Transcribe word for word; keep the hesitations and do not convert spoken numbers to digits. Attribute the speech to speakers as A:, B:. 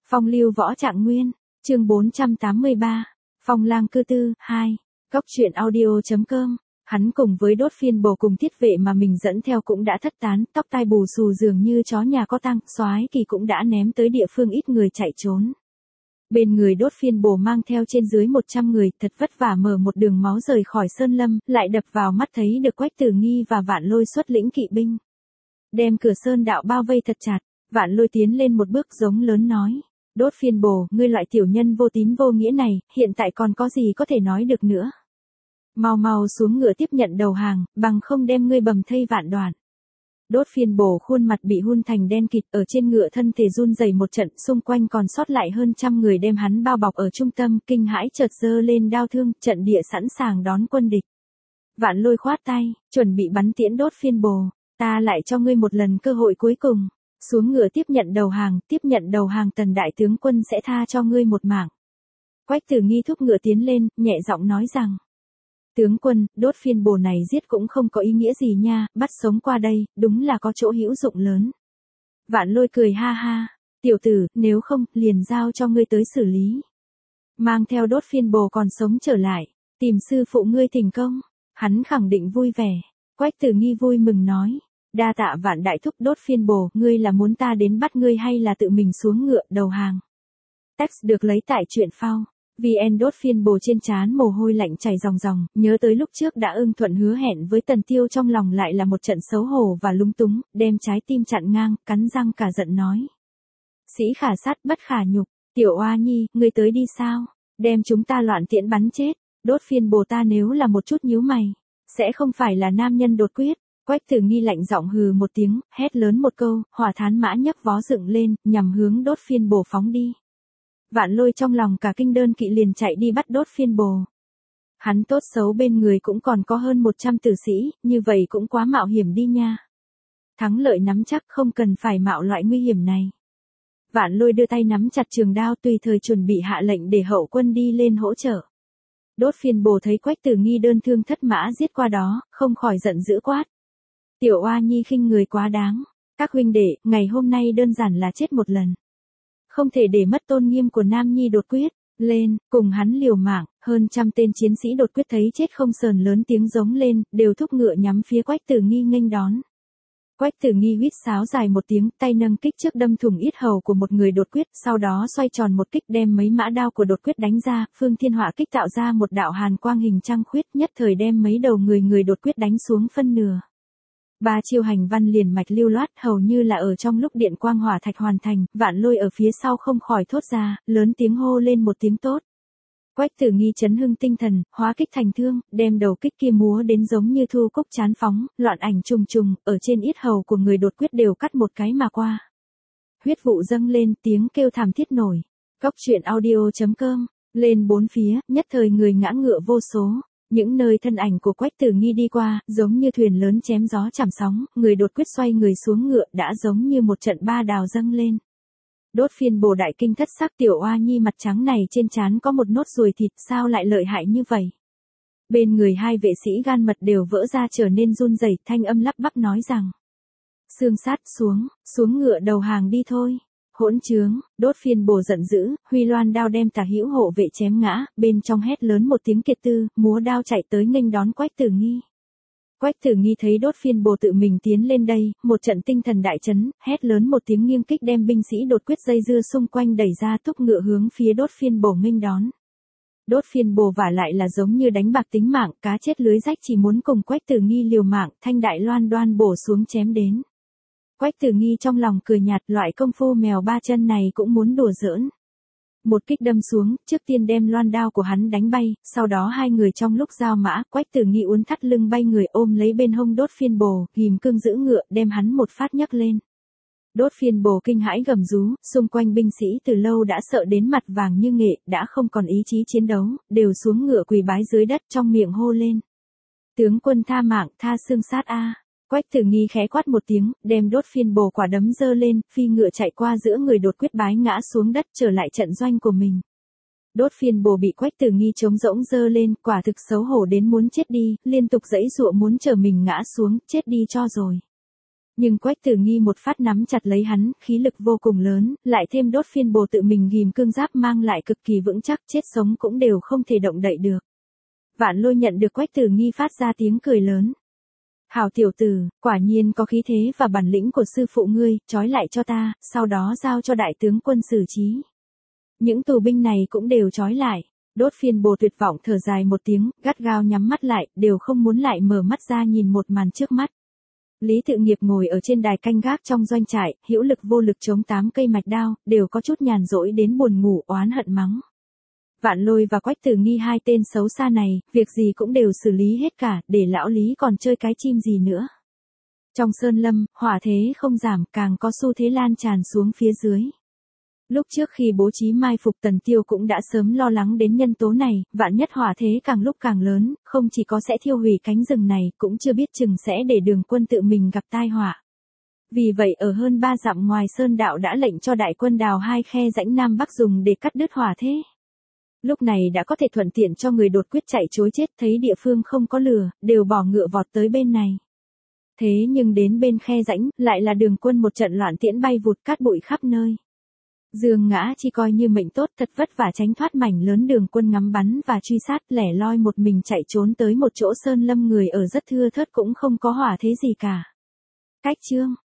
A: Phong lưu võ trạng nguyên, chương bốn trăm tám mươi ba, Phong lang cư tư, hai, Cốc truyện audio.com. Hắn cùng với đốt phiên bồ cùng thiết vệ mà mình dẫn theo cũng đã thất tán, tóc tai bù xù dường như chó nhà có tang, soái kỳ cũng đã ném tới địa phương ít người chạy trốn. Bên người đốt phiên bồ mang theo trên dưới một trăm người, thật vất vả mở một đường máu rời khỏi sơn lâm, lại đập vào mắt thấy được Quách Tử Nghi và Vạn Lôi xuất lĩnh kỵ binh. Đem cửa sơn đạo bao vây thật chặt, Vạn Lôi tiến lên một bước giống lớn nói. Đốt phiên bồ, ngươi loại tiểu nhân vô tín vô nghĩa này, hiện tại còn có gì có thể nói được nữa. Mau mau xuống ngựa tiếp nhận đầu hàng, bằng không đem ngươi bầm thây vạn đoạn. Đốt phiên bồ khuôn mặt bị hun thành đen kịt, ở trên ngựa thân thể run rẩy một trận, xung quanh còn sót lại hơn trăm người đem hắn bao bọc ở trung tâm, kinh hãi chợt giơ lên đao thương, trận địa sẵn sàng đón quân địch. Vạn Lôi khoát tay, chuẩn bị bắn tiễn đốt phiên bồ, ta lại cho ngươi một lần cơ hội cuối cùng. Xuống ngựa tiếp nhận đầu hàng, tiếp nhận đầu hàng Tần đại tướng quân sẽ tha cho ngươi một mạng. Quách Tử Nghi thúc ngựa tiến lên, nhẹ giọng nói rằng. Tướng quân, đốt phiên bồ này giết cũng không có ý nghĩa gì nha, bắt sống qua đây, đúng là có chỗ hữu dụng lớn. Vạn Lôi cười ha ha, tiểu tử, nếu không, liền giao cho ngươi tới xử lý. Mang theo đốt phiên bồ còn sống trở lại, tìm sư phụ ngươi thành công, hắn khẳng định vui vẻ. Quách Tử Nghi vui mừng nói. Đa tạ Vạn đại thúc. Đốt phiên bồ, ngươi là muốn ta đến bắt ngươi hay là tự mình xuống ngựa đầu hàng? Text được lấy tại truyện phao. vê en. Đốt phiên bồ trên trán mồ hôi lạnh chảy ròng ròng, nhớ tới lúc trước đã ưng thuận hứa hẹn với Tần Tiêu, trong lòng lại là một trận xấu hổ và lúng túng, đem trái tim chặn ngang, cắn răng cả giận nói. Sĩ khả sát bất khả nhục, tiểu oa nhi, ngươi tới đi sao? Đem chúng ta loạn tiễn bắn chết. Đốt phiên bồ ta nếu là một chút nhíu mày, sẽ không phải là nam nhân đột quyết. Quách Tử Nghi lạnh giọng hừ một tiếng, hét lớn một câu, hỏa thán mã nhấc vó dựng lên, nhằm hướng đốt phiên bồ phóng đi. Vạn Lôi trong lòng cả kinh đơn kỵ liền chạy đi bắt đốt phiên bồ. Hắn tốt xấu bên người cũng còn có hơn một trăm tử sĩ, như vậy cũng quá mạo hiểm đi nha. Thắng lợi nắm chắc, không cần phải mạo loại nguy hiểm này. Vạn Lôi đưa tay nắm chặt trường đao, tùy thời chuẩn bị hạ lệnh để hậu quân đi lên hỗ trợ. Đốt phiên bồ thấy Quách Tử Nghi đơn thương thất mã giết qua đó, không khỏi giận dữ quát. Tiểu oa nhi khinh người quá đáng, các huynh đệ, ngày hôm nay đơn giản là chết một lần. Không thể để mất tôn nghiêm của nam nhi đột quyết, lên, cùng hắn liều mạng. Hơn trăm tên chiến sĩ đột quyết thấy chết không sờn lớn tiếng giống lên, đều thúc ngựa nhắm phía Quách Tử Nghi nghênh đón. Quách Tử Nghi huýt sáo dài một tiếng, tay nâng kích trước đâm thủng yết hầu của một người đột quyết, sau đó xoay tròn một kích đem mấy mã đao của đột quyết đánh ra, phương thiên hỏa kích tạo ra một đạo hàn quang hình trăng khuyết, nhất thời đem mấy đầu người người đột quyết đánh xuống phân nửa. Ba chiêu hành văn liền mạch lưu loát, hầu như là ở trong lúc điện quang hỏa thạch hoàn thành. Vạn Lôi ở phía sau không khỏi thốt ra, lớn tiếng hô lên một tiếng tốt. Quách Tử Nghi chấn hưng tinh thần, hóa kích thành thương, đem đầu kích kia múa đến giống như thu cúc chán phóng, loạn ảnh trùng trùng, ở trên yết hầu của người đột quyết đều cắt một cái mà qua. Huyết vụ dâng lên, tiếng kêu thảm thiết nổi. Cốc truyện audio.com, lên bốn phía, nhất thời người ngã ngựa vô số. Những nơi thân ảnh của Quách Tử Nghi đi qua, giống như thuyền lớn chém gió chảm sóng, người đột quyết xoay người xuống ngựa đã giống như một trận ba đào dâng lên. Đốt phiên bồ đại kinh thất sắc, tiểu oa nhi mặt trắng này trên trán có một nốt ruồi thịt, sao lại lợi hại như vậy? Bên người hai vệ sĩ gan mật đều vỡ ra trở nên run rẩy, thanh âm lắp bắp nói rằng. Xương sát xuống, xuống ngựa đầu hàng đi thôi. Hỗn trướng. Đốt phiên bồ giận dữ, huy loan đao đem tả hữu hộ vệ chém ngã, bên trong hét lớn một tiếng kiệt tư, múa đao chạy tới nghênh đón Quách Tử Nghi. Quách Tử Nghi thấy đốt phiên bồ tự mình tiến lên đây, một trận tinh thần đại chấn, hét lớn một tiếng nghiêng kích đem binh sĩ đột quyết dây dưa xung quanh đẩy ra, thúc ngựa hướng phía đốt phiên bồ nghênh đón. Đốt phiên bồ vả lại là giống như đánh bạc tính mạng, cá chết lưới rách, chỉ muốn cùng Quách Tử Nghi liều mạng, thanh đại loan đoan bổ xuống chém đến. Quách Tử Nghi trong lòng cười nhạt, loại công phu mèo ba chân này cũng muốn đùa giỡn. Một kích đâm xuống, trước tiên đem loan đao của hắn đánh bay, sau đó hai người trong lúc giao mã, Quách Tử Nghi uốn thắt lưng bay người ôm lấy bên hông đốt phiên bồ, ghim cương giữ ngựa, đem hắn một phát nhấc lên. Đốt phiên bồ kinh hãi gầm rú, xung quanh binh sĩ từ lâu đã sợ đến mặt vàng như nghệ, đã không còn ý chí chiến đấu, đều xuống ngựa quỳ bái dưới đất, trong miệng hô lên. Tướng quân tha mạng, tha xương sát a. Quách Tử Nghi khẽ quát một tiếng, đem đốt phiên bồ quả đấm giơ lên, phi ngựa chạy qua giữa người đột quyết bái ngã xuống đất, trở lại trận doanh của mình. Đốt phiên bồ bị Quách Tử Nghi trống rỗng giơ lên, quả thực xấu hổ đến muốn chết đi, liên tục giãy giụa muốn chờ mình ngã xuống, chết đi cho rồi. Nhưng Quách Tử Nghi một phát nắm chặt lấy hắn, khí lực vô cùng lớn, lại thêm đốt phiên bồ tự mình ghim cương giáp mang lại cực kỳ vững chắc, chết sống cũng đều không thể động đậy được. Vạn Lôi nhận được Quách Tử Nghi phát ra tiếng cười lớn. Hảo tiểu tử, quả nhiên có khí thế và bản lĩnh của sư phụ ngươi, trói lại cho ta, sau đó giao cho đại tướng quân xử trí. Những tù binh này cũng đều trói lại. Đốt phiên bồ tuyệt vọng thở dài một tiếng, gắt gao nhắm mắt lại, đều không muốn lại mở mắt ra nhìn một màn trước mắt. Lý Tự Nghiệp ngồi ở trên đài canh gác trong doanh trại, hữu lực vô lực chống tám cây mạch đao, đều có chút nhàn rỗi đến buồn ngủ oán hận mắng. Vạn Lôi và Quách Tử Nghi hai tên xấu xa này, việc gì cũng đều xử lý hết cả, để lão Lý còn chơi cái chim gì nữa. Trong sơn lâm, hỏa thế không giảm, càng có xu thế lan tràn xuống phía dưới. Lúc trước khi bố trí mai phục Tần Tiêu cũng đã sớm lo lắng đến nhân tố này, vạn nhất hỏa thế càng lúc càng lớn, không chỉ có sẽ thiêu hủy cánh rừng này, cũng chưa biết chừng sẽ để Đường Quân tự mình gặp tai họa. Vì vậy ở hơn ba dặm ngoài sơn đạo đã lệnh cho đại quân đào hai khe rãnh Nam Bắc dùng để cắt đứt hỏa thế. Lúc này đã có thể thuận tiện cho người đột quyết chạy trối chết, thấy địa phương không có lửa, đều bỏ ngựa vọt tới bên này. Thế nhưng đến bên khe rãnh, lại là Đường Quân một trận loạn tiễn bay vụt cát bụi khắp nơi. Dương Ngã chỉ coi như mệnh tốt, thật vất vả tránh thoát mảnh lớn Đường Quân ngắm bắn và truy sát, lẻ loi một mình chạy trốn tới một chỗ sơn lâm người ở rất thưa thớt cũng không có hỏa thế gì cả. Cách chương